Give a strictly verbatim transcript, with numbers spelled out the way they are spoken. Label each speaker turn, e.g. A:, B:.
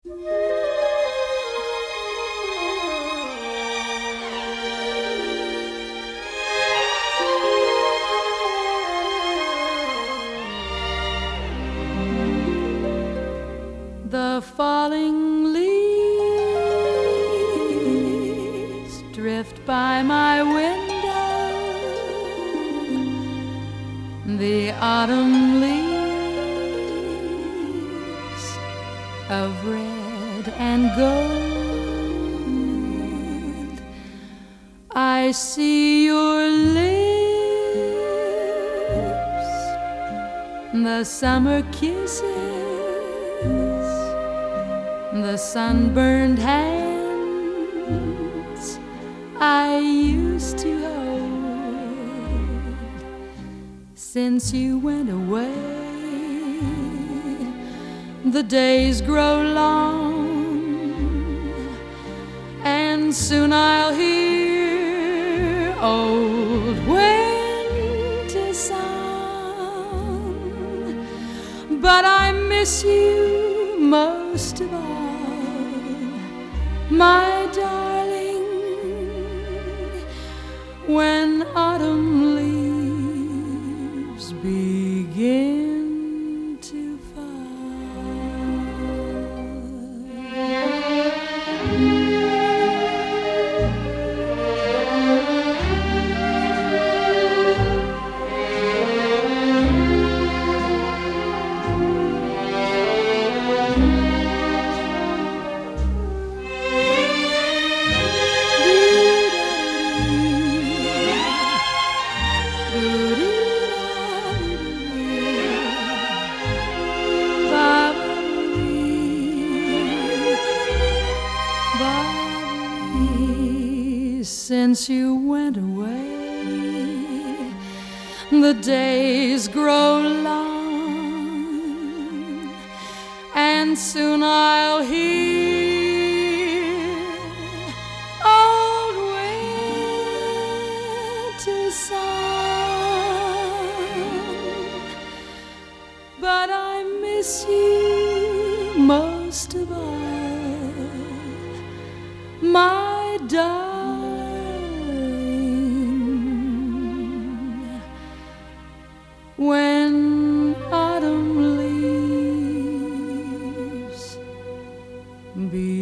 A: The falling leaves drift by my window. The autumn leaves of red and gold. I see your lips, the summer kisses, the sunburned hands I used to hold. Since you went away, the days grow long, and soon I'll hear old winter song. But I miss you most of all, my darling, when autumn leaves begin to Since you went away, the days grow long, and soon I'll hear old winter song. But I miss you most of all, my darling, when autumn leaves begin.